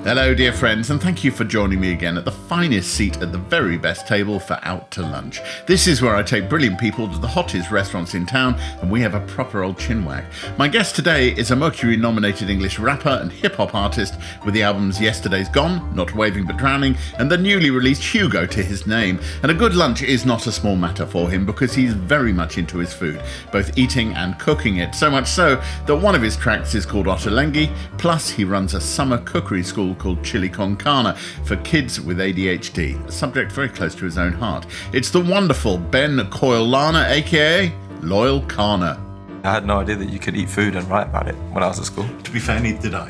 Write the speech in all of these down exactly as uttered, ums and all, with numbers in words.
Hello, dear friends, and thank you for joining me again at the finest seat at the very best table for Out to Lunch. This is where I take brilliant people to the hottest restaurants in town, and we have a proper old chinwag. My guest today is a Mercury-nominated English rapper and hip-hop artist with the albums Yesterday's Gone, Not Waving But Drowning, and the newly released Hugo to his name. And a good lunch is not a small matter for him because he's very much into his food, both eating and cooking it. So much so that one of his tracks is called Ottolenghi, plus he runs a summer cookery school called Chili Con Carne for kids with A D H D, a subject very close to his own heart. It's the wonderful Ben Coyle-Lana, aka Loyal Carner. I had no idea that you could eat food and write about it when I was at school. To be fair, neither did I.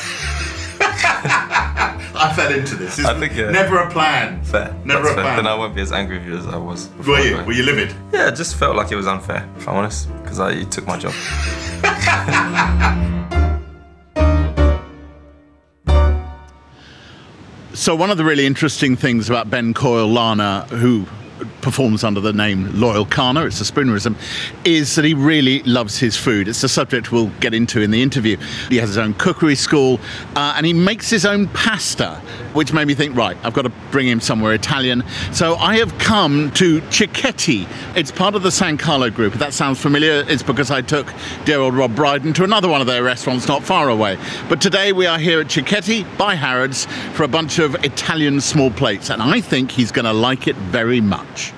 I fell into this. It's I think yeah. Never a plan. Fair. Never That's a fair. plan. Then I won't be as angry with you as I was before. Were you? Were you livid? Yeah, it just felt like it was unfair, if I'm honest, because you took my job. So one of the really interesting things about Ben Coyle-Lana, who performs under the name Loyal Carner, it's a spoonerism, is that he really loves his food. It's a subject we'll get into in the interview. He has his own cookery school, uh, and he makes his own pasta, which made me think, right, I've got to bring him somewhere Italian. So I have come to Cicchetti. It's part of the San Carlo group. If that sounds familiar, it's because I took dear old Rob Brydon to another one of their restaurants not far away. But today we are here at Cicchetti by Harrods for a bunch of Italian small plates, and I think he's going to like it very much.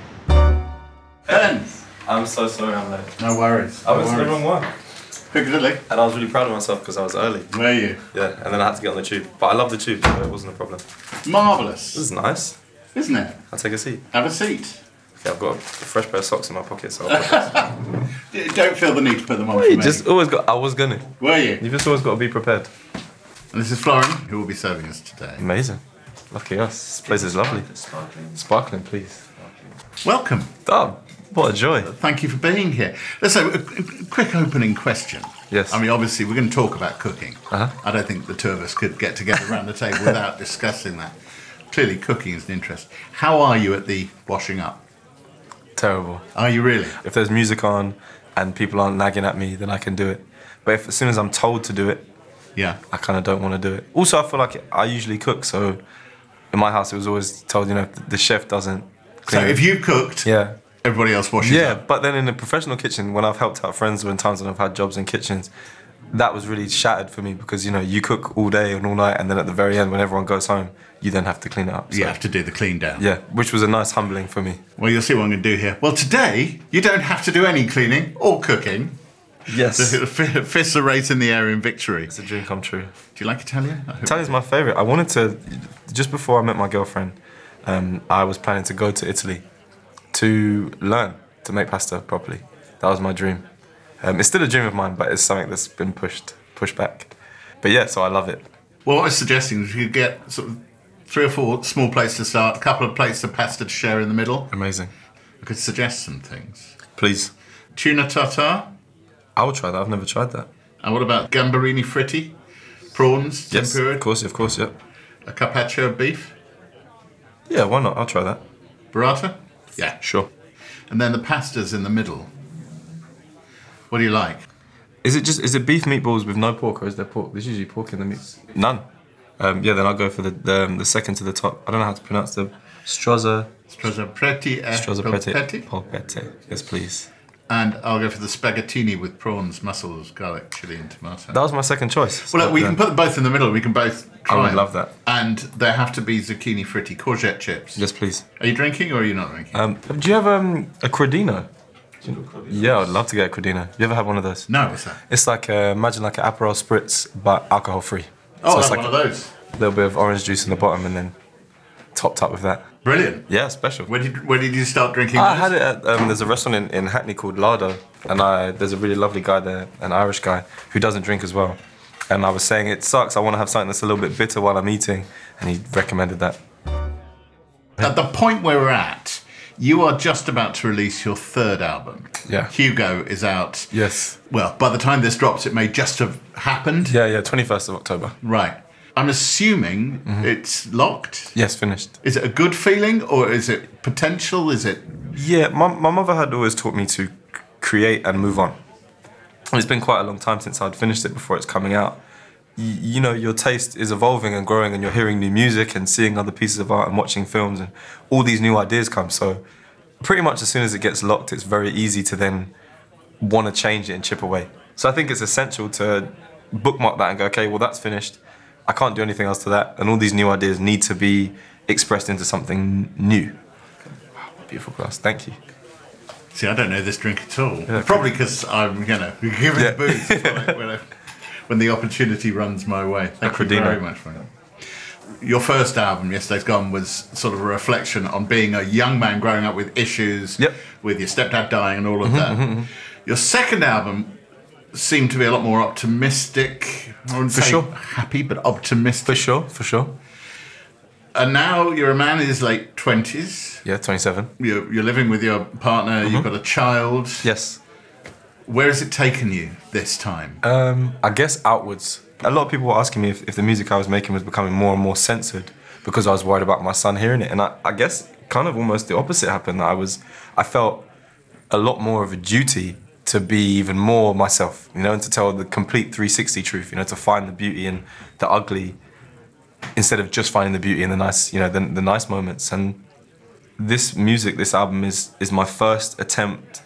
Ben! I'm so sorry I'm late. No worries. I went to the wrong one. Piccadilly. And I was really proud of myself because I was early. Were you? Yeah, and then I had to get on the tube. But I love the tube, so it wasn't a problem. Marvellous. This is nice. Isn't it? I'll take a seat. Have a seat. Okay, I've got a fresh pair of socks in my pocket, so I'll put Don't feel the need to put them on Well, for you me. just always got, I was gonna. Were you? You've just always got to be prepared. And this is Florin, who will be serving us today. Amazing. Lucky us. This place is lovely. Sparkling. Sparkling, please. Welcome. Oh, what a joy. Thank you for being here. Let's say a, a quick opening question. Yes. I mean, obviously, we're going to talk about cooking. Uh-huh. I don't think the two of us could get together around the table without discussing that. Clearly, cooking is an interest. How are you at the washing up? Terrible. Are you really? If there's music on and people aren't nagging at me, then I can do it. But if as soon as I'm told to do it, Yeah. I kind of don't want to do it. Also, I feel like I usually cook, so in my house it was always told, you know, the chef doesn't clean So it. if you cooked, Yeah. everybody else washes Yeah, up. but then in the professional kitchen, when I've helped out friends when times when I've had jobs in kitchens, that was really shattered for me because, you know, you cook all day and all night and then at the very end when everyone goes home, you then have to clean it up. So, You have to do the clean down. yeah, which was a nice humbling for me. Well, you'll see what I'm going to do here. Well, today, you don't have to do any cleaning or cooking. Yes. The f- fists are raised in the air in victory. It's a dream come true. Do you like Italian? I hope Italian's my favourite. I wanted to, just before I met my girlfriend, um, I was planning to go to Italy to learn to make pasta properly. That was my dream. Um, it's still a dream of mine, but it's something that's been pushed pushed back. But yeah, so I love it. Well, what I was suggesting is you get sort of three or four small plates to start, a couple of plates of pasta to share in the middle. Amazing. I could suggest some things. Please. Tuna tartare. I will try that. I've never tried that. And what about gambarini fritti? Prawns, Yes, tempura, of course, of course, yeah. a carpaccio of beef, Yeah, why not? I'll try that. burrata. Yeah. Sure. And then the pastas in the middle. What do you like? Is it just is it beef meatballs with no pork, or is there pork? There's usually pork in the meat. None. Um, yeah, then I'll go for the the, um, the second to the top. I don't know how to pronounce the strozza. Strozzapreti e Strozza preti. polpetti. Polpetti. Yes, please. And I'll go for the spaghettini with prawns, mussels, garlic, chili and tomato. That was my second choice. Well, look, we Yeah. can put them both in the middle. We can both try I would them. love that. And there have to be zucchini fritti, courgette chips. Yes, please. Are you drinking or are you not drinking? Um, do you have um, a crodino? Yeah, I'd love to get a crodino. You ever had one of those? No, what's that? It's like uh, imagine like an Aperol spritz, but alcohol free. Oh, it's that's like one of those. a little bit of orange juice in the bottom, and then topped up with that. Brilliant. Yeah, special. Where did where did you start drinking? I those? had it at, um, there's a restaurant in, in Hackney called Lardo, and I there's a really lovely guy there, an Irish guy, who doesn't drink as well. And I was saying, it sucks, I want to have something that's a little bit bitter while I'm eating, and he recommended that. At the point where we're at, you are just about to release your third album. Yeah. Hugo is out. Yes. Well, by the time this drops, it may just have happened. Yeah, yeah, twenty-first of October. Right. I'm assuming Mm-hmm. it's locked. Yes, finished. Is it a good feeling or is it potential? Is it... Yeah, my, my mother had always taught me to c- create and move on. And it's been quite a long time since I'd finished it before it's coming out. you know, your taste is evolving and growing, and you're hearing new music and seeing other pieces of art and watching films, and all these new ideas come. So pretty much as soon as it gets locked, it's very easy to then want to change it and chip away. So I think it's essential to bookmark that and go, okay, well, that's finished. I can't do anything else to that. And all these new ideas need to be expressed into something new. Wow, beautiful glass. Thank you. See, I don't know this drink at all. Yeah, Probably because I'm, you know, giving Yeah. booze when, I, when, I, when the opportunity runs my way. Thank you Acrodino. very much for that. Your first album, Yesterday's Gone, was sort of a reflection on being a young man growing up with issues, Yep. with your stepdad dying and all of that. mm-hmm. Your second album seemed to be a lot more optimistic. I wouldn't For say sure. happy, but optimistic. For sure, for sure. And now you're a man in his late twenties. Yeah, twenty-seven. You're, you're living with your partner. Mm-hmm. You've got a child. Yes. Where has it taken you this time? Um, I guess outwards. A lot of people were asking me if, if the music I was making was becoming more and more censored because I was worried about my son hearing it. And I, I guess kind of almost the opposite happened. I was, I felt a lot more of a duty to be even more myself, you know, and to tell the complete three sixty truth, you know, to find the beauty in the ugly instead of just finding the beauty in the nice, you know, the, the nice moments. And this music, this album is is my first attempt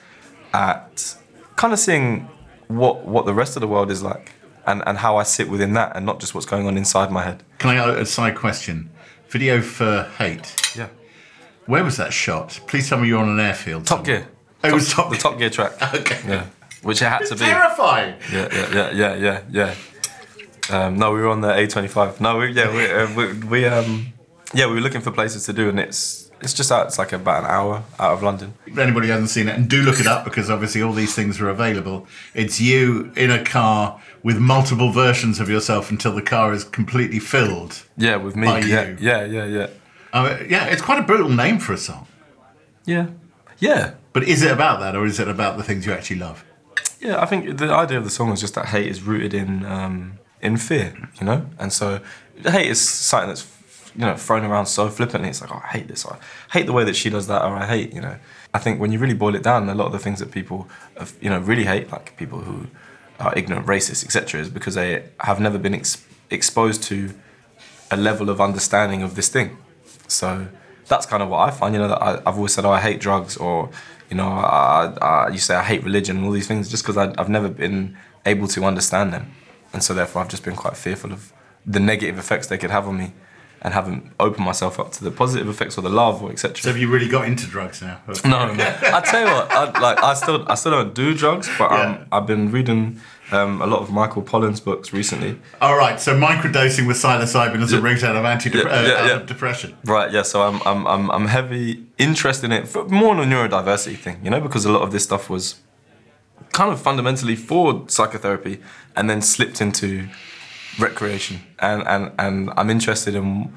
at kind of seeing what what the rest of the world is like and, and how I sit within that and not just what's going on inside my head. Can I ask a side question? Video for Hate. Yeah. Where was that shot? Please tell me you're on an airfield. Top somewhere. Gear. Oh, it was Top The Gear. Top Gear track. Okay. Yeah. Which it had It's to be. terrifying. Yeah, yeah, yeah, yeah, yeah, yeah. Um, no, we were on the A twenty-five. No, we, yeah, we, uh, we, we, um, yeah, we were looking for places to do, and it's it's just out. It's like about an hour out of London. If anybody hasn't seen it, and do look it up because obviously all these things are available. It's you in a car with multiple versions of yourself until the car is completely filled. Yeah, with me. By yeah, you. yeah, yeah, yeah, Uh, yeah, it's quite a brutal name for a song. yeah, yeah. But is it about that, or is it about the things you actually love? Yeah, I think the idea of the song is just that hate is rooted in um, in fear, you know, and so hate is something that's you know thrown around so flippantly. It's like, oh, I hate this, or I hate the way that she does that, or I hate, you know. I think when you really boil it down, a lot of the things that people, have, you know, really hate, like people who are ignorant, racist, et cetera, is because they have never been ex- exposed to a level of understanding of this thing. So that's kind of what I find. You know, that I, I've always said, oh, I hate drugs, or you know, I, I, you say I hate religion and all these things, just because I've never been able to understand them, and so therefore I've just been quite fearful of the negative effects they could have on me, and haven't opened myself up to the positive effects or the love or et cetera. So have you really got into drugs now? No, no. I tell you what, I, like I still, I still don't do drugs, but um, Yeah. I've been reading um, a lot of Michael Pollan's books recently. All right, so microdosing with psilocybin as a Yeah. route out of anti Yeah, yeah, uh, yeah. out of depression. Right, yeah. So I'm, I'm, I'm, I'm heavy interested in it, for more on a neurodiversity thing, you know, because a lot of this stuff was kind of fundamentally for psychotherapy, and then slipped into recreation, and and and I'm interested in.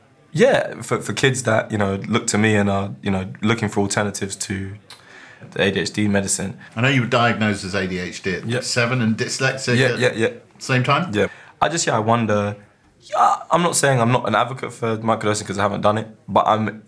Yeah, for, for kids that, you know, look to me and are, you know, looking for alternatives to the A D H D medicine. I know you were diagnosed as A D H D at Yeah. seven and dyslexic Yeah, at yeah, yeah. same time? Yeah. I just, yeah, I wonder, yeah, I'm not saying I'm not an advocate for microdosing because I haven't done it, but I'm,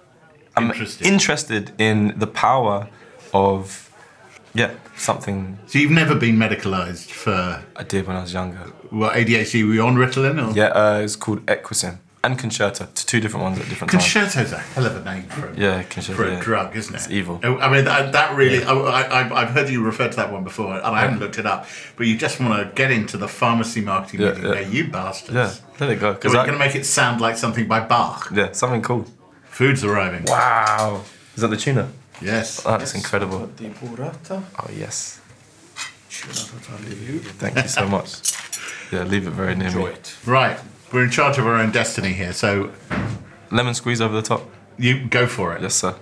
I'm Interested. interested in the power of, yeah, something So you've never been medicalised for I did when I was younger. what, A D H D? Were you on Ritalin? Or? Yeah, uh, it's called Equisim and Concerta, t- two different ones at different times. Concerto's a hell of a name for a, Yeah, Concerta. for a yeah. drug, isn't it? It's evil. I mean, that, that really, I, I, I've heard you refer to that one before, and I haven't looked it up, but you just want to get into the pharmacy marketing Yeah, meeting yeah. there, you bastards. Yeah, let it go. Because Cause we're I, going to make it sound like something by Bach. yeah, something cool. Food's arriving. Wow. Is that the tuna? Yes. Oh, that's incredible. Di burrata. Oh, yes. Tuna totally. Thank you so much. Yeah, leave it very near Enjoy me. it. Right. We're in charge of our own destiny here, so Lemon squeeze over the top. you go for it. Yes, sir.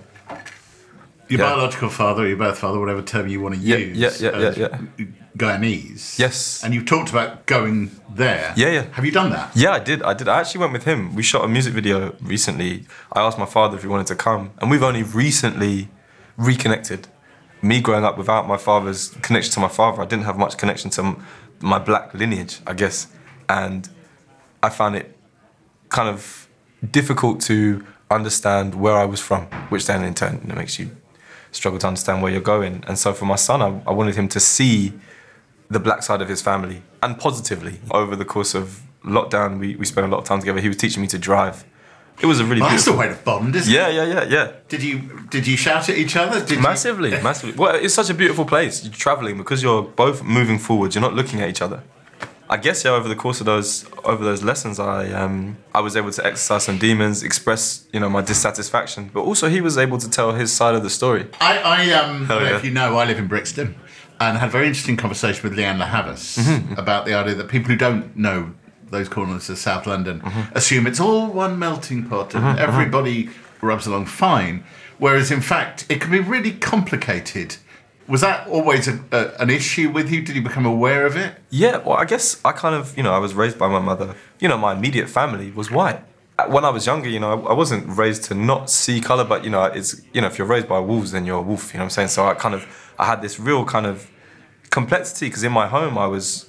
Your Yeah. biological father, your birth father, whatever term you want to Yeah, use, yeah, yeah, as yeah, Guyanese. Yes. And you've talked about going there. Yeah, yeah. Have you done that? Yeah, I did. I did. I actually went with him. We shot a music video recently. I asked my father if he wanted to come, and we've only recently reconnected. Me growing up without my father's connection to my father, I didn't have much connection to m- my black lineage, I guess, and I found it kind of difficult to understand where I was from, which then in turn, you know, makes you struggle to understand where you're going. And so for my son, I, I wanted him to see the black side of his family, and positively. Over the course of lockdown, we, we spent a lot of time together. He was teaching me to drive. It was a really Well, that's beautiful... the way to bond, isn't Yeah, it? yeah, yeah, yeah. Did you did you shout at each other? Did Massively, you... massively. Well, it's such a beautiful place. You're traveling because you're both moving forward. You're not looking at each other. I guess yeah. Over the course of those over those lessons, I um I was able to exercise some demons, express you know my dissatisfaction, but also he was able to tell his side of the story. I, I um, Hell I don't know yeah. if you know, I live in Brixton, and had a very interesting conversation with Leanne Lahavis Mm-hmm. about the idea that people who don't know those corners of South London Mm-hmm. assume it's all one melting pot and everybody rubs along fine, whereas in fact it can be really complicated. Was that always a, a, an issue with you? Did you become aware of it? Yeah, well, I guess I kind of, you know, I was raised by my mother. You know, my immediate family was white. When I was younger, you know, I, I wasn't raised to not see colour, but, you know, it's, you know, if you're raised by wolves, then you're a wolf, you know what I'm saying? So I kind of, I had this real kind of complexity, because in my home I was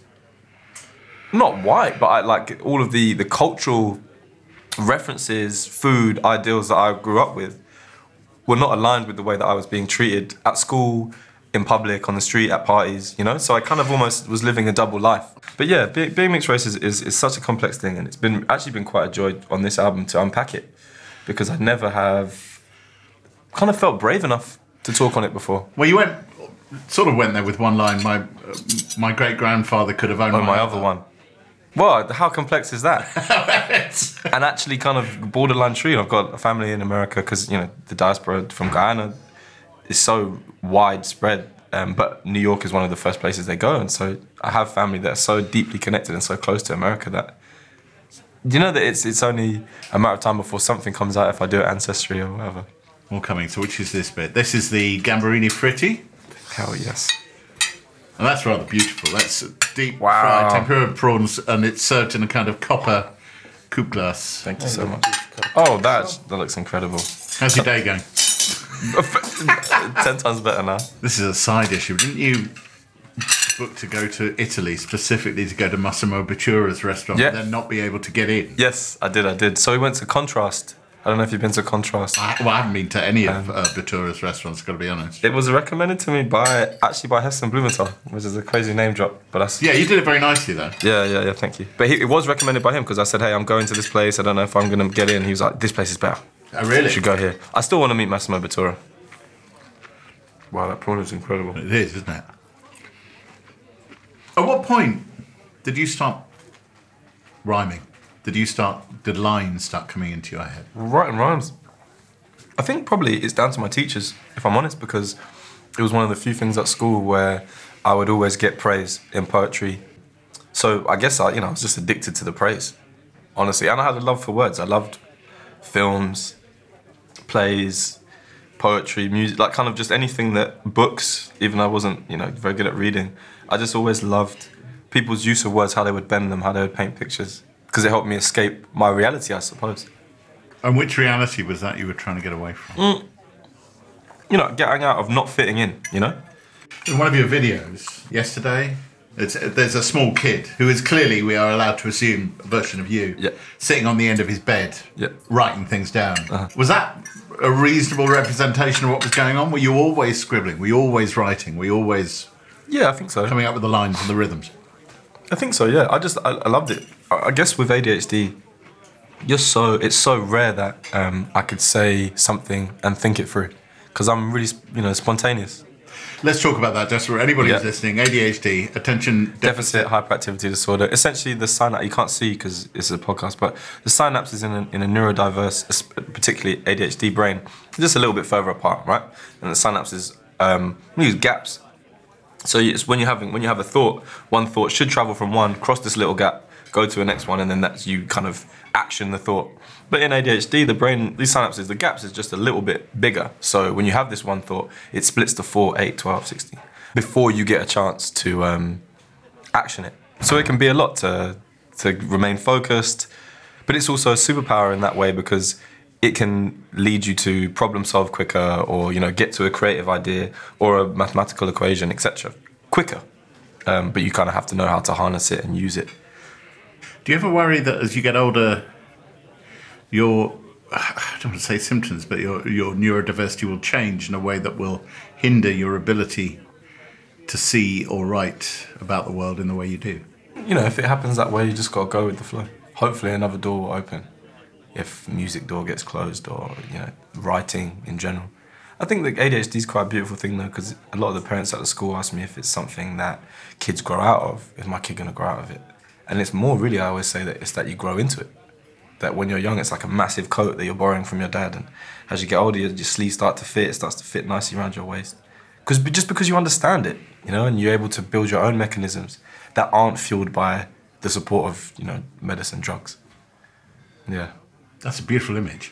not white, but I like all of the, the cultural references, food, ideals that I grew up with were not aligned with the way that I was being treated at school, in public, on the street, at parties, you know? So I kind of almost was living a double life. But yeah, be, being mixed race is, is, is such a complex thing, and it's been actually been quite a joy on this album to unpack it, because I never have kind of felt brave enough to talk on it before. Well, you went, sort of went there with one line, my uh, my great-grandfather could have owned Oh, my other one. Well, how complex is that? And actually kind of borderline true. I've got a family in America because, you know, the diaspora from Guyana is so widespread, um, but New York is one of the first places they go, and so I have family that are so deeply connected and so close to America that, you know, that it's it's only a matter of time before something comes out if I do it Ancestry or whatever. All coming. So which is this bit? This is the Gambarini Fritti, Hell yes. and that's rather beautiful. That's deep Wow. fried tempura prawns, and it's served in a kind of copper coupe glace. Thank you so much. Oh, that that looks incredible. How's your day going? Ten times better now. This is a side issue. Didn't you book to go to Italy specifically to go to Massimo Bottura's restaurant Yeah. and then not be able to get in? Yes, I did, I did. So we went to Contrast. I don't know if you've been to Contrast. I, well, I haven't been to any of uh, Bottura's restaurants, got to be honest. It was recommended to me by, actually by Heston Blumenthal, which is a crazy name drop, but that's... Yeah, you did it very nicely though. Yeah, yeah, yeah, thank you. But he, it was recommended by him because I said, hey, I'm going to this place, I don't know if I'm going to get in. He was like, this place is better. Oh, really? You should go here. I still want to meet Massimo Bottura. Wow, that prawn is incredible. It is, isn't it? At what point did you start rhyming? Did you start, did lines start coming into your head? Writing rhymes. I think probably it's down to my teachers, if I'm honest, because it was one of the few things at school where I would always get praise in poetry. So I guess I, you know, I was just addicted to the praise, honestly. And I had a love for words. I loved films, plays, poetry, music, like kind of just anything that, books, even though I wasn't, you know, very good at reading. I just always loved people's use of words, how they would bend them, how they would paint pictures, because it helped me escape my reality, I suppose. And which reality was that you were trying to get away from? Mm. You know, getting out of not fitting in, you know? In one of your videos yesterday, it's, there's a small kid who is clearly, we are allowed to assume, a version of you, Yeah. sitting on the end of his bed, Yeah. writing things down. Uh-huh. Was that a reasonable representation of what was going on? Were you always scribbling? Were you always writing? Were you always Yeah, I think so. coming up with the lines and the rhythms? I think so, yeah. I just, I, I loved it. I, I guess with A D H D, you're so, it's so rare that um, I could say something and think it through. Because I'm really, you know, spontaneous. Let's talk about that just for anybody Yeah. who's listening. A D H D, attention Deficit hyperactivity disorder. Essentially, the synapse, you can't see because it's a podcast, but the synapses in a, in a neurodiverse, particularly A D H D brain, just a little bit further apart, right? And the synapses, um, we use gaps. So it's when you're having, when you have a thought, one thought should travel from one, cross this little gap, go to the next one, and then that's you kind of action the thought. But in A D H D, the brain, these synapses, the gaps is just a little bit bigger. So when you have this one thought, it splits to four, eight, twelve, sixteen, before you get a chance to um, action it. So it can be a lot to, to remain focused, but it's also a superpower in that way because it can lead you to problem solve quicker, or you know, get to a creative idea or a mathematical equation, et cetera, quicker. Um, but you kind of have to know how to harness it and use it. Do you ever worry that as you get older, your, I don't want to say symptoms, but your, your neurodiversity will change in a way that will hinder your ability to see or write about the world in the way you do? You know, if it happens that way, you just got to go with the flow. Hopefully another door will open if music door gets closed or, you know, writing in general. I think the A D H D is quite a beautiful thing though, because a lot of the parents at the school ask me if it's something that kids grow out of. Is my kid going to grow out of it? And it's more really, I always say that it's that you grow into it. That when you're young, it's like a massive coat that you're borrowing from your dad. And as you get older, your sleeves start to fit, it starts to fit nicely around your waist. Because just because you understand it, you know, and you're able to build your own mechanisms that aren't fueled by the support of, you know, medicine, drugs. Yeah. That's a beautiful image.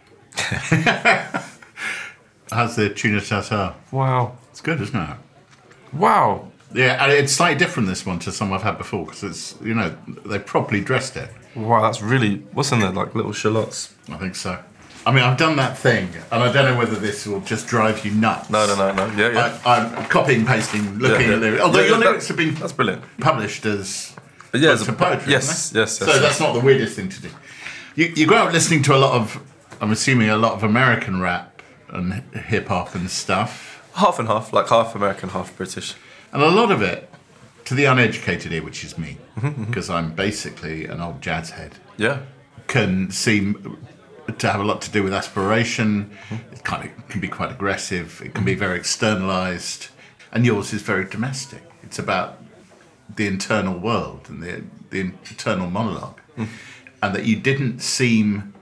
How's the tuna tartare? Wow. It's good, isn't it? Wow. Yeah, and it's slightly different, this one, to some I've had before, because it's, you know, they properly dressed it. Wow, that's really... What's in there, like little shallots? I think so. I mean, I've done that thing, and I don't know whether this will just drive you nuts. No, no, no, no. Yeah, yeah. I, I'm copying, pasting, looking Yeah, yeah. at lyrics. Although Yeah, your that- lyrics have been That's brilliant. published as Yeah, books as a- of poetry, yes, haven't they? yes, yes, So yes. that's not the weirdest thing to do. You, you grow up listening to a lot of, I'm assuming, a lot of American rap and hip-hop and stuff. Half and half, like half American, half British. And a lot of it, to the uneducated ear, which is me, Mm-hmm, because I'm basically an old jazz head, Yeah. can seem to have a lot to do with aspiration. It kind of can be quite aggressive. It can be very externalized. And yours is very domestic. It's about the internal world and the, the internal monologue. And that you didn't seem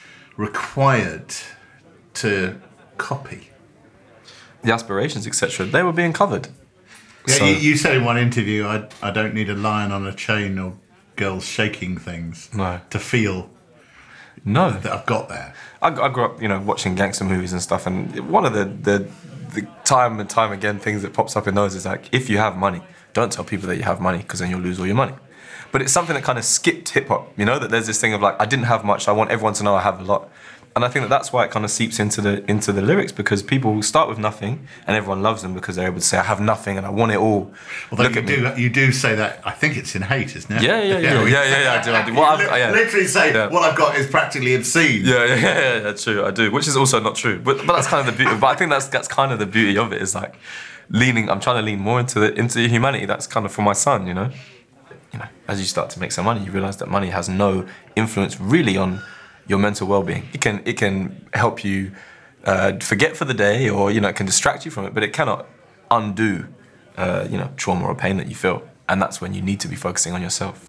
required to copy. The aspirations, et cetera, they were being covered. Yeah, So- you, you said in one interview, I, I don't need a lion on a chain or girls shaking things No. to feel No. that I've got there. I, I grew up, you know, watching gangster movies and stuff, and one of the, the the time and time again things that pops up in those is like, if you have money, don't tell people that you have money, because then you'll lose all your money. But it's something that kind of skipped hip hop, you know, that there's this thing of like, I didn't have much, I want everyone to know I have a lot. And I think that that's why it kind of seeps into the into the lyrics, because people start with nothing and everyone loves them because they're able to say, I have nothing and I want it all. Although Look you at me. do, you do say that, I think it's in Hate, isn't it? Yeah, yeah, yeah, we- yeah, yeah, yeah, I do, I do. You What I've- li- yeah. literally say, Yeah. what I've got is practically obscene. Yeah, yeah, yeah, yeah, true, I do, which is also not true. But but that's kind of the beauty. But I think that's that's kind of the beauty of it, is like leaning. I'm trying to lean more into the into humanity. That's kind of for my son, you know. You know, as you start to make some money, you realise that money has no influence really on your mental well-being. It can it can help you uh, forget for the day, or you know, it can distract you from it, but it cannot undo uh, you know, trauma or pain that you feel. And that's when you need to be focusing on yourself.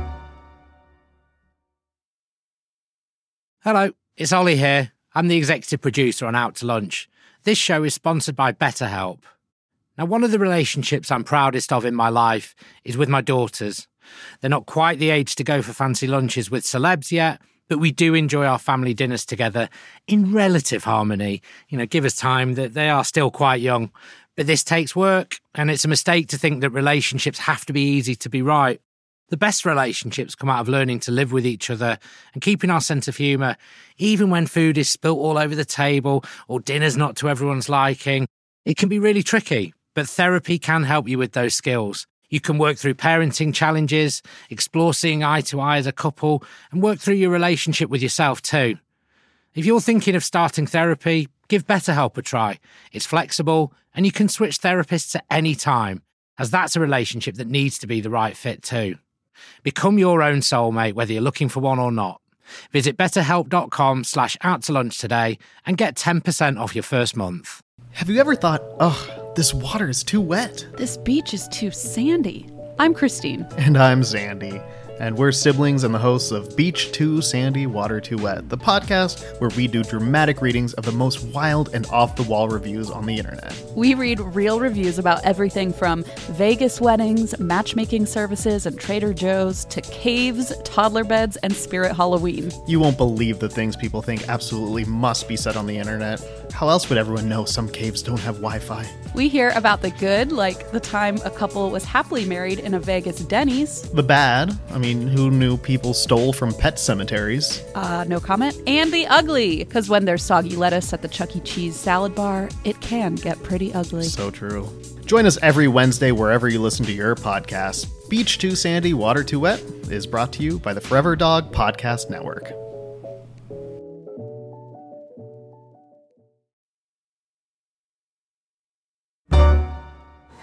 Hello, it's Ollie here. I'm the executive producer on Out to Lunch. This show is sponsored by BetterHelp. Now, one of the relationships I'm proudest of in my life is with my daughters. They're not quite the age to go for fancy lunches with celebs yet, but we do enjoy our family dinners together in relative harmony. You know, give us time, that they are still quite young. But this takes work, and it's a mistake to think that relationships have to be easy to be right. The best relationships come out of learning to live with each other and keeping our sense of humour, even when food is spilt all over the table or dinner's not to everyone's liking. It can be really tricky, but therapy can help you with those skills. You can work through parenting challenges, explore seeing eye to eye as a couple, and work through your relationship with yourself too. If you're thinking of starting therapy, give BetterHelp a try. It's flexible, and you can switch therapists at any time, as that's a relationship that needs to be the right fit too. Become your own soulmate, whether you're looking for one or not. Visit betterhelp.com slash out to lunch today and get ten percent off your first month. Have you ever thought, ugh, this water is too wet? This beach is too sandy. I'm Christine. And I'm Zandy. And we're siblings and the hosts of Beach Too Sandy, Water Too Wet, the podcast where we do dramatic readings of the most wild and off-the-wall reviews on the internet. We read real reviews about everything from Vegas weddings, matchmaking services, and Trader Joe's to caves, toddler beds, and Spirit Halloween. You won't believe the things people think absolutely must be said on the internet. How else would everyone know some caves don't have Wi-Fi? We hear about the good, like the time a couple was happily married in a Vegas Denny's. The bad, I mean, who knew people stole from pet cemeteries? Uh, no comment. And the ugly, because when there's soggy lettuce at the Chuck E. Cheese salad bar, it can get pretty ugly. So true. Join us every Wednesday wherever you listen to your podcast. Beach Too Sandy, Water Too Wet is brought to you by the Forever Dog Podcast Network.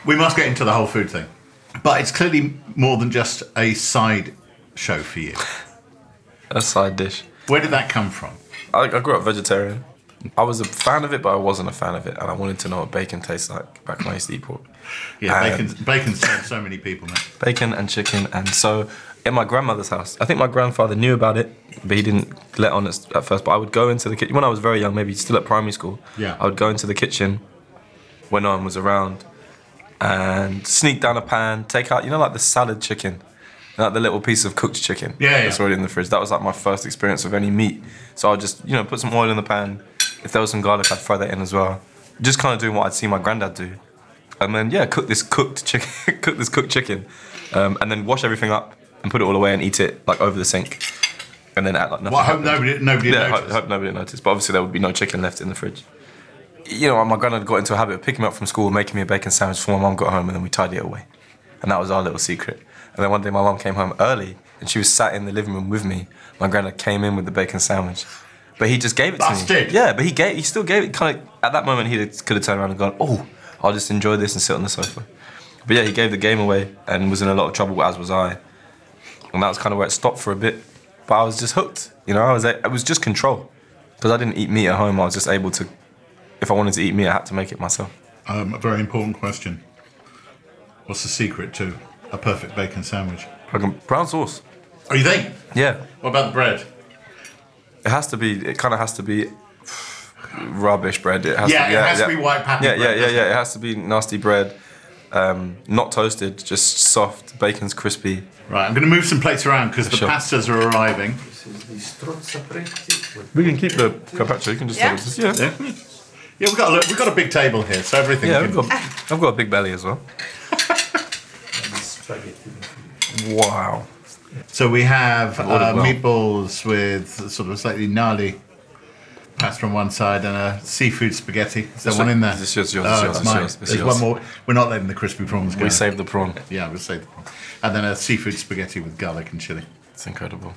we must get into the whole food thing. But it's clearly more than just a side show for you. A side dish. Where did that come from? I, I grew up vegetarian. I was a fan of it, but I wasn't a fan of it. And I wanted to know what bacon tastes like back when I used to eat pork. Yeah, Um, bacon, bacon serves so many people, man. Bacon and chicken. And so in my grandmother's house, I think my grandfather knew about it, but he didn't let on at at first. But I would go into the kitchen, when I was very young, maybe still at primary school, Yeah. I would go into the kitchen when no one was around and sneak down a pan, take out, you know, like the salad chicken, like the little piece of cooked chicken Yeah, yeah. that's already in the fridge. That was like my first experience of any meat. So I'd just, you know, put some oil in the pan. If there was some garlic, I'd throw that in as well. Just kind of doing what I'd seen my granddad do. And then, yeah, cook this cooked chicken, cook this cooked chicken, um, and then wash everything up and put it all away and eat it like over the sink. And then act like nothing Well, I hope happened. nobody, nobody Yeah, I hope, noticed. hope nobody noticed. But obviously there would be no chicken left in the fridge. You know, my granddad got into a habit of picking me up from school, making me a bacon sandwich before my mum got home, and then we tidy it away. And that was our little secret. And then one day my mum came home early, and she was sat in the living room with me. My granddad came in with the bacon sandwich. But he just gave it to Bastard. me. Yeah, but he gave, he still gave it kind of, at that moment he could have turned around and gone, oh, I'll just enjoy this and sit on the sofa. But yeah, he gave the game away and was in a lot of trouble, as was I. And that was kind of where it stopped for a bit. But I was just hooked, you know, I was it was just control. Because I didn't eat meat at home, I was just able to, if I wanted to eat meat, I had to make it myself. Um, a very important question. What's the secret to a perfect bacon sandwich? Like brown sauce. Are you think? Yeah. What about the bread? It has to be, it kind of has to be rubbish bread. It has Yeah, to be, it has to be white patty yeah, bread, Yeah, yeah, doesn't yeah, it? it has to be nasty bread. Um, not toasted, just soft, bacon's crispy. Right, I'm going to move some plates around because the Sure. pastas are arriving. This is the strozza pretti. We can keep the carpaccio, you can just Yeah. take it. Yeah, yeah. Yeah, yeah we've, got a, we've got a big table here, so everything Yeah, can... I've got, I've got a big belly as well. And the spaghetti. Wow. So we have uh, ordered well. meatballs with sort of slightly gnarly pasta on one side and a seafood spaghetti. Is there This one one- in there? this is yours, yours, oh, it's yours, it's it's mine. yours, it's There's yours. one more. We're not letting the crispy prawns go. We saved the prawn. Yeah, we'll save the prawn. And then a seafood spaghetti with garlic and chili. It's incredible.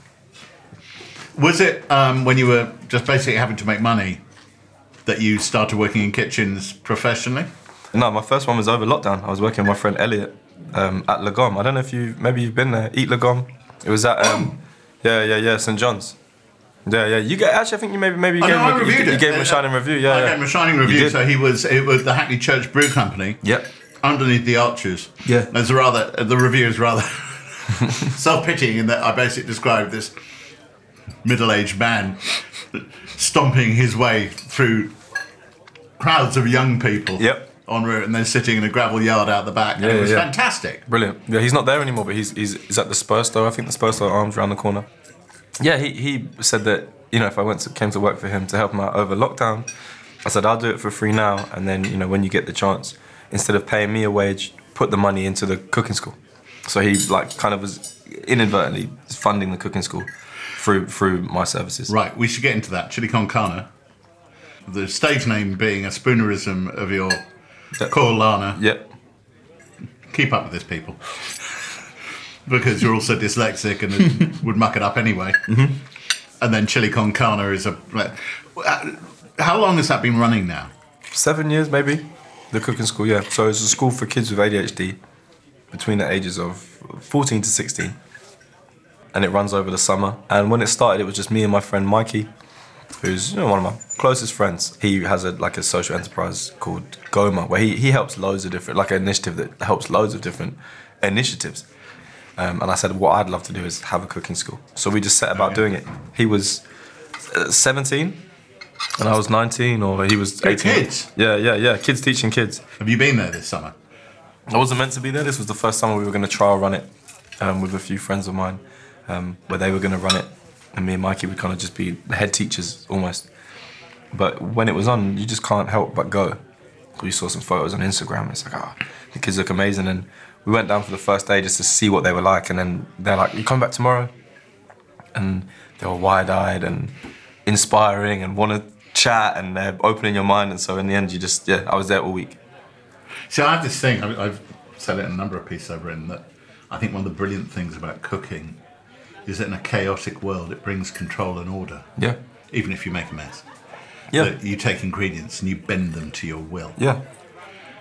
Was it um, when you were just basically having to make money that you started working in kitchens professionally? No, my first one was over lockdown. I was working with my friend Elliot um, at Le Gomme. I don't know if you, maybe you've been there. Eat Le Gomme. It was at, um, yeah, yeah, yeah, Saint John's. Yeah, yeah. You get, actually, I think you maybe, maybe you I gave, know, I him, a, you, reviewed you it. gave him a shining review. Yeah, I yeah. gave him a shining You review. did. So he was it was the Hackney Church Brew Company. Yep. Underneath the arches. Yeah. There's a rather the review is rather self-pitying in that I basically described this middle-aged man stomping his way through crowds of young people. Yep. En route, and then sitting in a gravel yard out the back. And Yeah, it was yeah, yeah. fantastic. Brilliant. Yeah, he's not there anymore, but he's he's, he's at the Spurs store. I think the Spurs store Arms around the corner. Yeah, he, he said that, you know, if I went to, came to work for him to help him out over lockdown, I said, I'll do it for free now. And then, you know, when you get the chance, instead of paying me a wage, put the money into the cooking school. So he, like, kind of was inadvertently funding the cooking school through through my services. Right, we should get into that. Chili con carne. The stage name being a spoonerism of your Yeah. call Lana. Yep. Keep up with this, people. Because you're also dyslexic and it would muck it up anyway. Mm-hmm. And then chili con carne is a... How long has that been running now? Seven years, maybe. The cooking school, yeah. So it's a school for kids with A D H D between the ages of fourteen to sixteen. And it runs over the summer. And when it started, it was just me and my friend Mikey, who's, you know, one of my closest friends. He has a like a social enterprise called Goma, where he, he helps loads of different, like an initiative that helps loads of different initiatives. Um, and I said, what I'd love to do is have a cooking school. So we just set about Okay. doing it. He was uh, seventeen, and I was nineteen, or he was Good eighteen. kids. Yeah, yeah, yeah. Kids teaching kids. Have you been there this summer? I wasn't meant to be there. This was the first summer we were going to trial run it um, with a few friends of mine, um, where they were going to run it, and me and Mikey would kind of just be the head teachers almost. But when it was on, you just can't help but go. We saw some photos on Instagram. It's like, oh, the kids look amazing, and we went down for the first day just to see what they were like, and then they're like, you come back tomorrow? And they were wide-eyed and inspiring and want to chat, and they're opening your mind, and so in the end, you just, yeah, I was there all week. See, I have this thing, I- I've said it in a number of pieces I've written, that I think one of the brilliant things about cooking is that in a chaotic world, it brings control and order, Yeah. even if you make a mess. Yeah. That you take ingredients and you bend them to your will. Yeah.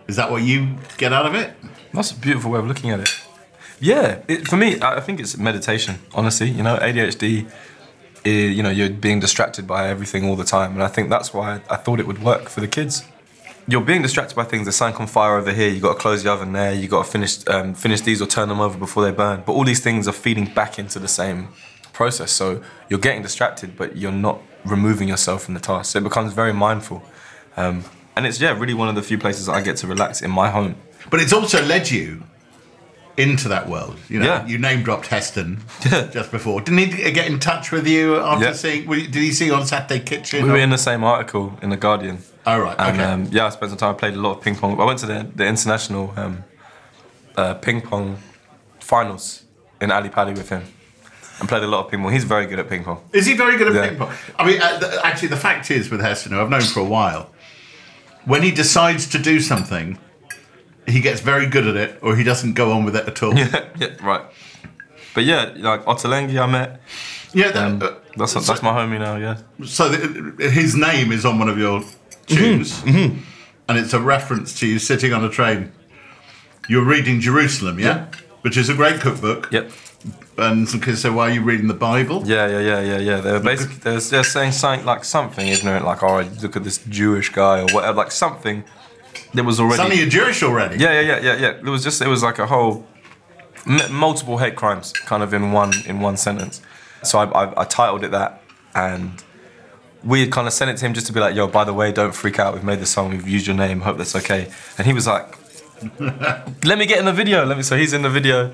Is that what you get out of it? That's a beautiful way of looking at it. Yeah, it, for me, I think it's meditation, honestly. You know, A D H D, is, you know, you're being distracted by everything all the time. And I think that's why I thought it would work for the kids. You're being distracted by things. There's something on fire over here. You got to close the oven there. You got to finish um, finish these or turn them over before they burn. But all these things are feeding back into the same process. So you're getting distracted, but you're not removing yourself from the task. So it becomes very mindful. Um, and it's, yeah, really one of the few places I get to relax in my home. But it's also led you into that world. You know, Yeah. you name-dropped Heston Yeah. just before. Didn't he get in touch with you after Yeah. seeing... Did he see you on Saturday Kitchen? We were or- in the same article in The Guardian. Oh, right, And okay. um, yeah, I spent some time, I played a lot of ping pong. I went to the, the international um, uh, ping pong finals in Ali Pali with him and played a lot of ping pong. He's very good at ping pong. Is he very good at Yeah. ping pong? I mean, uh, th- actually, the fact is with Heston, who I've known for a while, when he decides to do something, he gets very good at it, or he doesn't go on with it at all. Yeah, yeah, right. But yeah, like Ottolenghi I met. Yeah, that, Um, uh, that's so, that's my homie now, yeah. so th- his name is on one of your tunes, and it's a reference to you sitting on a train. You're reading Jerusalem, yeah? Yeah. Which is a great cookbook. Yep. And some kids say, why are you reading the Bible? Yeah, yeah, yeah, yeah, yeah. They were basically they're, they're saying something like something ignorant, like, oh, look at this Jewish guy or whatever, like something that was already. Suddenly you're Jewish already. Yeah, yeah, yeah, yeah, yeah. It was just it was like a whole m- multiple hate crimes, kind of in one in one sentence. So I, I, I titled it that, and we had kind of sent it to him just to be like, yo, by the way, don't freak out. We've made the song. We've used your name. Hope that's okay. And he was like, let me get in the video. Let me. So he's in the video.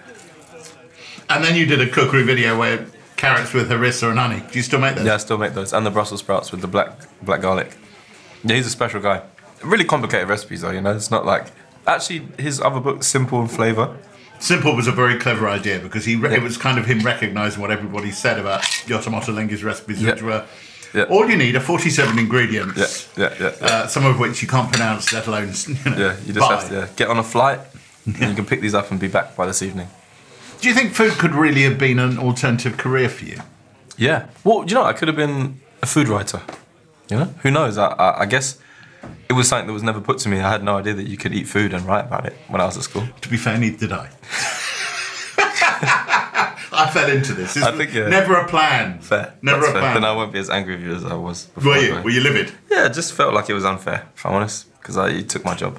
And then you did a cookery video where carrots with harissa and honey. Do you still make those? Yeah, I still make those, and the Brussels sprouts with the black black garlic. Yeah, he's a special guy. Really complicated recipes though, you know. It's not like actually his other book, Simple in Flavour. Simple was a very clever idea because he re- Yeah. it was kind of him recognising what everybody said about Yotam Ottolenghi's recipes, Yeah. which were Yeah. all you need are forty-seven ingredients, Yeah, yeah, yeah. yeah. Uh, some of which you can't pronounce, let alone you know, yeah, you just buy. have to yeah, get on a flight, and you can pick these up and be back by this evening. Do you think food could really have been an alternative career for you? Yeah. Well, you know, I could have been a food writer. You know, who knows? I, I, I guess it was something that was never put to me. I had no idea that you could eat food and write about it when I was at school. To be fair, neither did I. I fell into this. It's I think, yeah. never a plan. Fair. Never That's a fair. plan. Then I won't be as angry with you as I was before. Were I you? joined. Were you livid? Yeah, it just felt like it was unfair, if I'm honest, because I you took my job.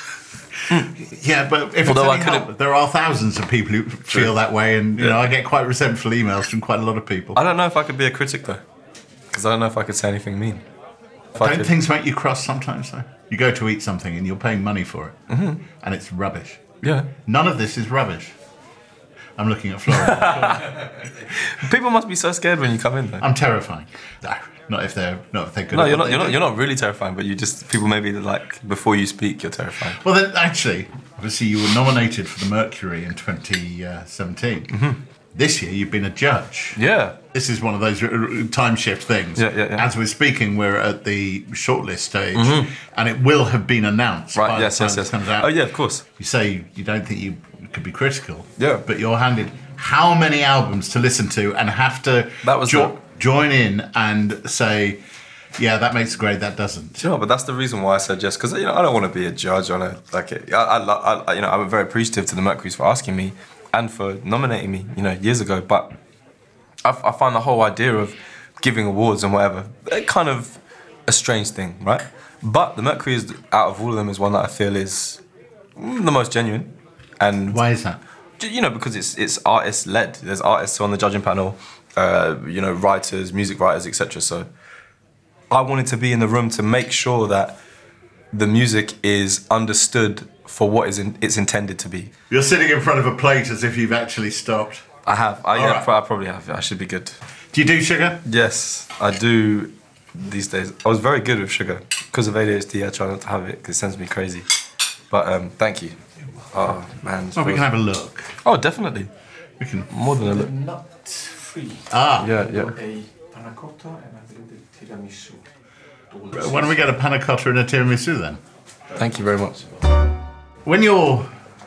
Yeah, but if Although it's I any couldn't- help, there are thousands of people who feel that way, and you Yeah. know, I get quite resentful emails from quite a lot of people. I don't know if I could be a critic though, because I don't know if I could say anything mean. If I Don't could- things make you cross sometimes, though? You go to eat something and you're paying money for it, Mm-hmm. and it's rubbish. Yeah. None of this is rubbish. I'm looking at Florida. People must be so scared when you come in though. I'm terrifying. No, not if they're not if they're good. No, at you're what not. they You're not. do. You're not really terrifying, but you just people maybe like before you speak, you're terrifying. Well, then actually, obviously, you were nominated for the Mercury in twenty seventeen. Mm-hmm. This year, you've been a judge. Yeah. This is one of those uh, time shift things. Yeah, yeah, yeah. As we're speaking, we're at the shortlist stage, and it will have been announced Right. by Yes. the time Yes. this Yes. comes out. Oh yeah. Of course. You say you don't think you could be critical. Yeah. But you're handed how many albums to listen to and have to That was jo- the- join in and say, yeah, that makes it great, that doesn't. Do you know, but that's the reason why I said yes, because you know I don't want to be a judge on it. Like, it. I, I, lo- I, you know, I'm very appreciative to the Mercury's for asking me and for nominating me, you know, years ago. But I, I find the whole idea of giving awards and whatever eh, kind of a strange thing, right? But the Mercury is out of all of them is one that I feel is mm, the most genuine, and Why is that? you know, because it's it's artist led. There's artists on the judging panel, uh, you know, writers, music writers, et cetera. So I wanted to be in the room to make sure that the music is understood for what is in, it's intended to be. You're sitting in front of a plate as if you've actually stopped. I have. I, All yeah, right. I probably have. I should be good. Do you do sugar? Yes, I do. These days, I was very good with sugar because of A D H D. I try not to have it because it sends me crazy. But um, thank you. Oh man. it's Well, we feels- can have a look. Oh, definitely. We can. More than a look. Nut free. Ah, Yeah, yeah. A panna cotta and I believe the tiramisu. why don't we get a panna cotta and a tiramisu then? Thank you very much. When you're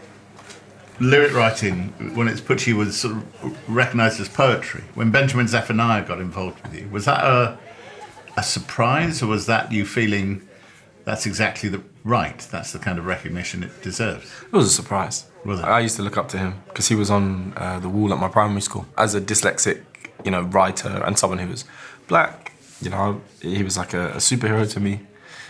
lyric writing, when it's put to you as sort of recognised as poetry, when Benjamin Zephaniah got involved with you, was that a, a surprise, or was that you feeling that's exactly the right. That's the kind of recognition it deserves. It was a surprise. Was it? I used to look up to him because he was on uh, the wall at my primary school as a dyslexic, you know, writer and someone who was black. You know, he was like a, a superhero to me.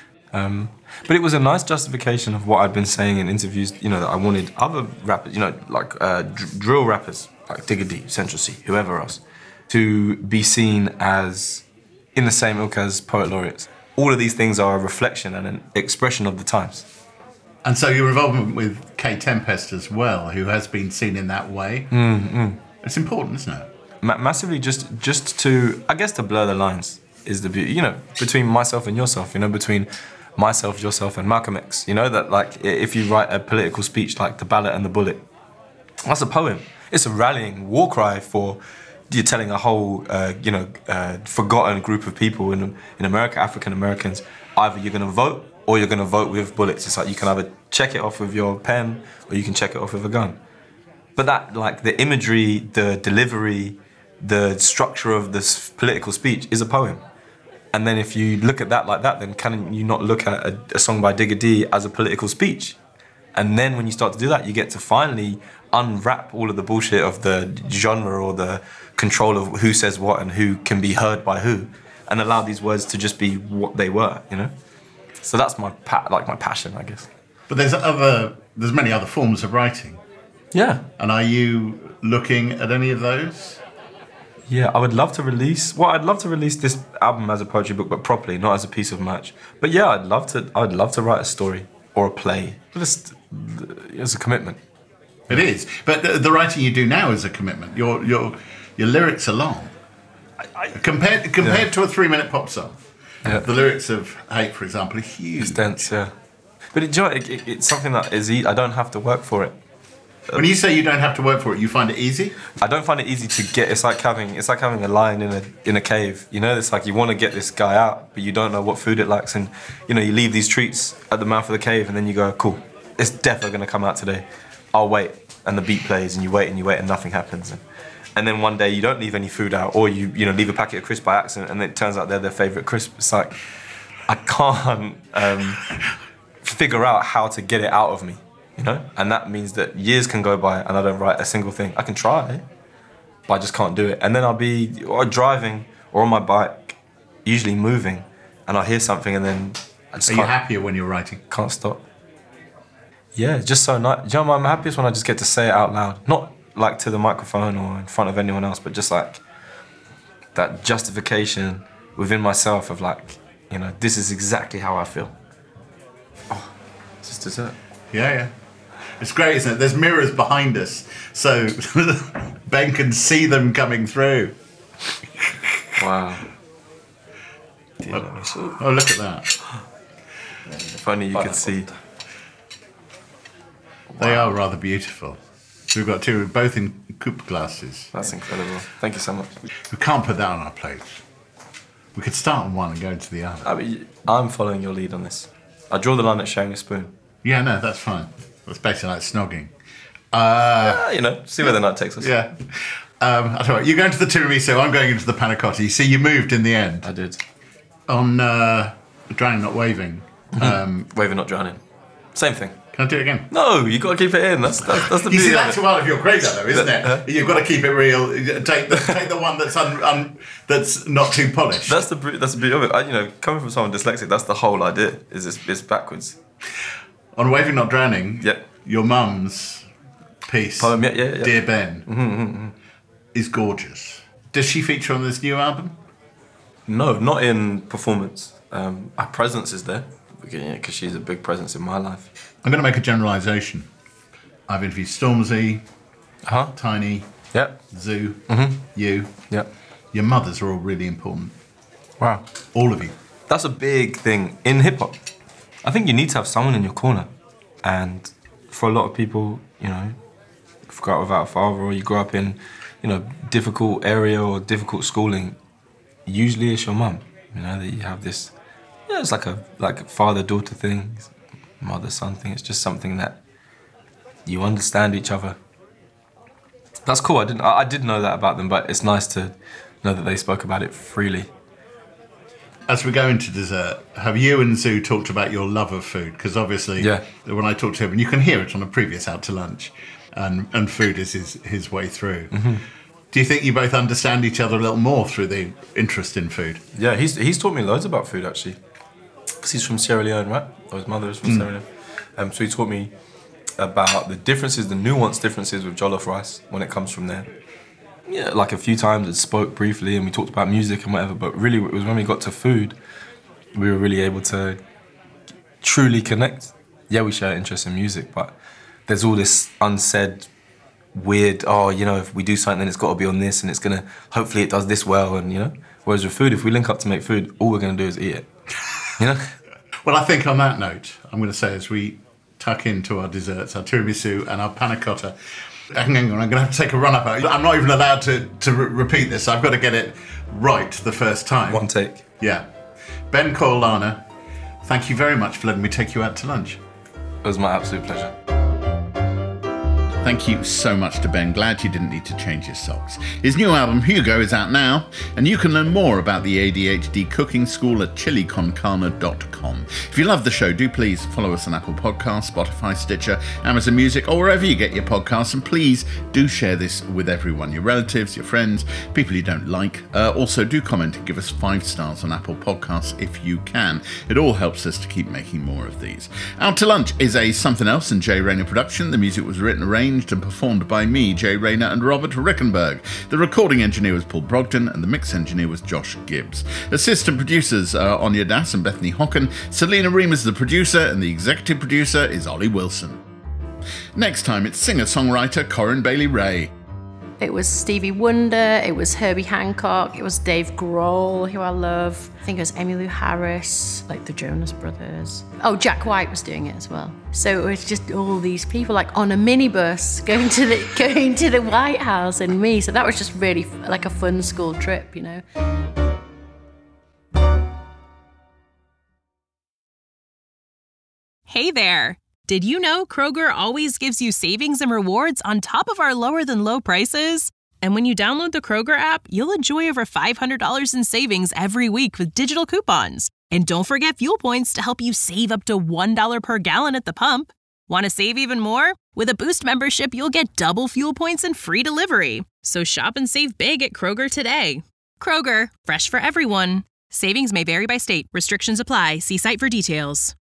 Um, but it was a nice justification of what I'd been saying in interviews, you know, that I wanted other rappers, you know, like uh, dr- drill rappers, like Digga D, Central C, whoever else, to be seen as in the same ilk as poet laureates. All of these things are a reflection and an expression of the times. And so your involvement with K Tempest as well, who has been seen in that way, Mm-hmm. it's important, isn't it? Ma- massively, just just to, I guess, to blur the lines is the beauty, you know, between myself and yourself, you know, between myself, yourself, and Malcolm X. You know, that like i- if you write a political speech like The Ballot and the Bullet, that's a poem. It's a rallying war cry for, you're telling a whole, uh, you know, uh, forgotten group of people in in America, African Americans, either you're going to vote or you're going to vote with bullets. It's like you can either check it off with your pen or you can check it off with a gun. But that, like, the imagery, the delivery, the structure of this political speech is a poem. And then if you look at that like that, then can you not look at a, a song by Digga D as a political speech? And then when you start to do that, you get to finally unwrap all of the bullshit of the genre or the control of who says what and who can be heard by who, and allow these words to just be what they were, you know? So that's my pa- like my passion, I guess. But there's other, there's many other forms of writing. Yeah. And are you looking at any of those? Yeah, I would love to release. Well, I'd love to release this album as a poetry book, but properly, not as a piece of merch. But yeah, I'd love to. I'd love to write a story or a play. Just as a commitment. It is. But the, the writing you do now is a commitment. Your your your lyrics are long. Compared compared Yeah. to a three-minute pop song, Yeah. the lyrics of Hate, for example, are huge. It's dense, yeah. But it, do you know, it, it, it's something that is. E- I don't have to work for it. When you say you don't have to work for it, you find it easy? I don't find it easy to get. It's like having. It's like having a lion in a in a cave. You know, it's like you want to get this guy out, but you don't know what food it likes, and you know you leave these treats at the mouth of the cave, and then you go, cool, it's definitely gonna come out today. I'll wait, and the beat plays, and you wait and you wait, and nothing happens. And, and then one day you don't leave any food out, or you you know leave a packet of crisps by accident, and it turns out they're their favorite crisp. It's like I can't um, figure out how to get it out of me. You know, and that means that years can go by and I don't write a single thing. I can try, but I just can't do it. And then I'll be or driving or on my bike, usually moving, and I'll hear something and then I just Are you can't, happier when you're writing? can't stop. Yeah, it's just so nice. You know, I'm happiest when I just get to say it out loud, not like to the microphone or in front of anyone else, but just like that justification within myself of like, you know, this is exactly how I feel. Oh, it's just dessert. Yeah, yeah. It's great, isn't it? There's mirrors behind us, so Ben can see them coming through. Wow. Oh, oh, look at that. If only you could see. They are rather beautiful. We've got two, both in coupe glasses. That's incredible. Thank you so much. We can't put that on our plate. We could start on one and go into the other. I mean, I'm following your lead on this. I draw the line at sharing a spoon. Yeah, no, that's fine. That's basically like snogging. Ah, you know, see where the night takes us. Yeah. Um, I tell you what, you're going to the tiramisu, I'm going into the panna cotta. You see, you moved in the end. I did. On uh, Drowning Not Waving. Um, Waving, not drowning. Same thing. can I do it again? No, you got to keep it in. That's that's, that's the You beauty see, of that's it. one of your credo, though, isn't it? Huh? You've got to keep it real. Take the take the one that's un, un, that's not too polished. That's the br- that's the beauty of it. I, you know, coming from someone dyslexic, that's the whole idea. Is it's, it's backwards. On Waving Not Drowning, Yeah. your mum's piece, Poem, yeah, yeah, yeah. Dear Ben, mm-hmm. is gorgeous. Does she feature on this new album? No, not in performance. Um, her presence is there because she's a big presence in my life. I'm going to make a generalisation. I've interviewed Stormzy, Huh? Tiny, Yep. Zoo, Mm-hmm. you. Yep. Your mothers are all really important. Wow. All of you. That's a big thing in hip hop. I think you need to have someone in your corner. And for a lot of people, you know, if you grow up without a father or you grow up in, you know, difficult area or difficult schooling, usually it's your mum. You know, that you have this, yeah, it's like a like a father-daughter thing, mother-son thing. It's just something that you understand each other. That's cool. I didn't. I, I did know that about them, but it's nice to know that they spoke about it freely. As we go into dessert, have you and Zoo talked about your love of food? Because obviously, Yeah. when I talk to him, and you can hear it on a previous Out to Lunch, and, and food is his, his way through. Mm-hmm. Do you think you both understand each other a little more through the interest in food? Yeah, he's he's taught me loads about food actually, because he's from Sierra Leone, right? Or his mother is from Mm. Sierra Leone. Um, so he taught me about the differences, the nuanced differences with jollof rice when it comes from there. Yeah, like a few times it spoke briefly and we talked about music and whatever, but really it was when we got to food, we were really able to truly connect. Yeah, we share interest in music, but there's all this unsaid weird, oh, you know, if we do something, then it's got to be on this and it's going to, hopefully it does this well, and, you know. Whereas with food, if we link up to make food, all we're going to do is eat it, you know. Well, I think on that note, I'm going to say as we tuck into our desserts, our tiramisu and our panna cotta, hang on, I'm going to have to take a run up. I'm not even allowed to, to re- repeat this. I've got to get it right the first time. One take. Yeah. Ben Corlana, thank you very much for letting me take you out to lunch. It was my absolute pleasure. Thank you so much to Ben. Glad you didn't need to change your socks. His new album, Hugo, is out now, and you can learn more about the A D H D cooking school at chili con carne dot com. If you love the show, do please follow us on Apple Podcasts, Spotify, Stitcher, Amazon Music, or wherever you get your podcasts, and please do share this with everyone, your relatives, your friends, people you don't like. Uh, also, do comment and give us five stars on Apple Podcasts if you can. It all helps us to keep making more of these. Out to Lunch is a Something Else and Jay Rayner production. The music was written, arranged, and performed by me, Jay Rayner, and Robert Rickenberg. The recording engineer was Paul Brogden, and the mix engineer was Josh Gibbs. Assistant producers are Anya Das and Bethany Hocken. Selena Ream is the producer, and the executive producer is Ollie Wilson. Next time, it's singer-songwriter Corinne Bailey Ray. It was Stevie Wonder, it was Herbie Hancock, it was Dave Grohl, who I love. I think it was Emmylou Harris, like the Jonas Brothers. Oh, Jack White was doing it as well. So it was just all these people like on a minibus going to the going to the White House and me. So that was just really like a fun school trip, you know. Hey there! Did you know Kroger always gives you savings and rewards on top of our lower than low prices? And when you download the Kroger app, you'll enjoy over five hundred dollars in savings every week with digital coupons. And don't forget fuel points to help you save up to one dollar per gallon at the pump. Want to save even more? With a Boost membership, you'll get double fuel points and free delivery. So shop and save big at Kroger today. Kroger, fresh for everyone. Savings may vary by state. Restrictions apply. See site for details.